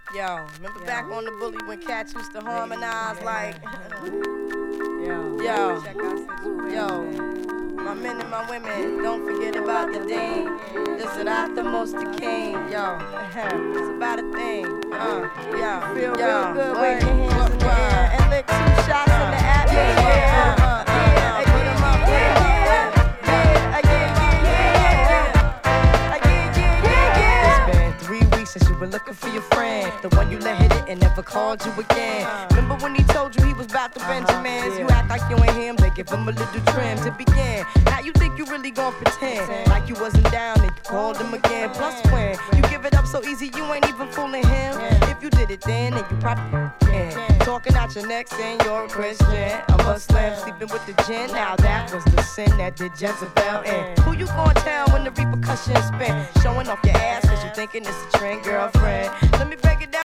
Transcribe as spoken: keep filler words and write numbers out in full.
Yo, remember Yo. back on the bully when cats used to harmonize yeah. like. Yo, yo, check out yo, my men and my women, don't forget about the dean. This is not the most the king. Yo, it's about a thing. Uh, yo, feel yo, real good. Wave your hands in the air and lick two shots in the atmosphere. Yeah, uh, uh, uh, put 'em up, put 'em up. Since you were looking for your friend, the one you let hit it and never called you again. Remember when he told you he was about the Benjamins? You act like you ain't him, they give him a little trim to begin. Now you think you really gon' pretend like you wasn't down and you called him again. Plus when you give it up so easy, you ain't even fooling him. If you did it then, then you probably can. Talking out your neck saying you're a Christian, a Muslim, sleeping with the gin. Now that was the sin that did Jezebel in. Who you gon' tell when the repercussions spin? Showing off your ass cause you thinking it's a trend, girlfriend.